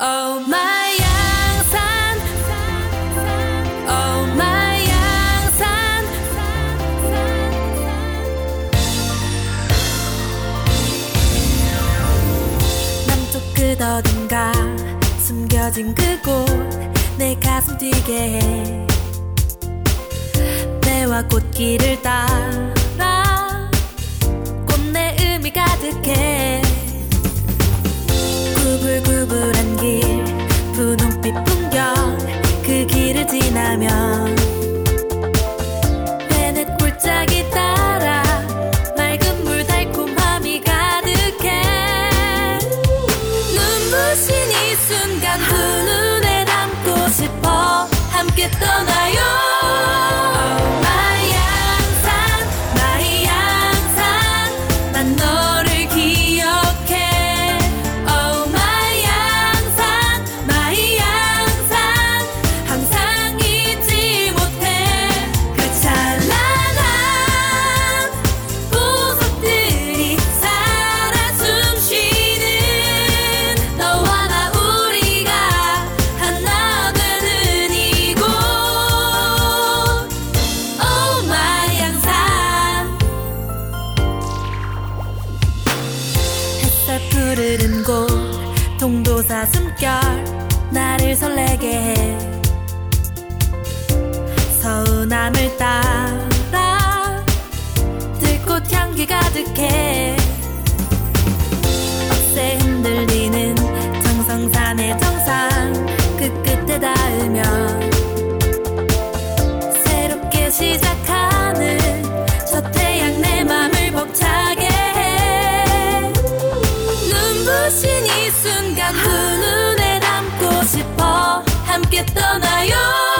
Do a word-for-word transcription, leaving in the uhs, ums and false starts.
Oh my 양산, oh my 양산. 남쪽 끝 어딘가 숨겨진 그곳 내 가슴 뛰게 해. 내와 꽃길을 따라 꽃내 의미 가득해. 구불구불한 길 분홍빛 풍경 그 길을 지나면 배냇 골짜기 따라 맑은 물 달콤함이 가득해. 눈부신 이 순간 두 눈에 담고 싶어. 함께 떠나요. Oh my 양산, my 양산. 난 너를 기억해. Oh my 양산, my 양산. 항상 잊지 못해. 그 찬란한 보석들이 살아 숨쉬는 너와 나 우리가 하나 되는 이곳. Oh my 양산. 햇살 푸르른 곳 동도사 숨결 나를 설레게 해. 서운함을 따라 들꽃 향기 가득해. 억새 흔들리는 정성산의 정상 그 끝에 닿으면 새롭게 시작하는 저 태양 내 맘을 벅차게 해. 눈부신 이 순간 두 눈에 담고 싶어. 함께 떠나요.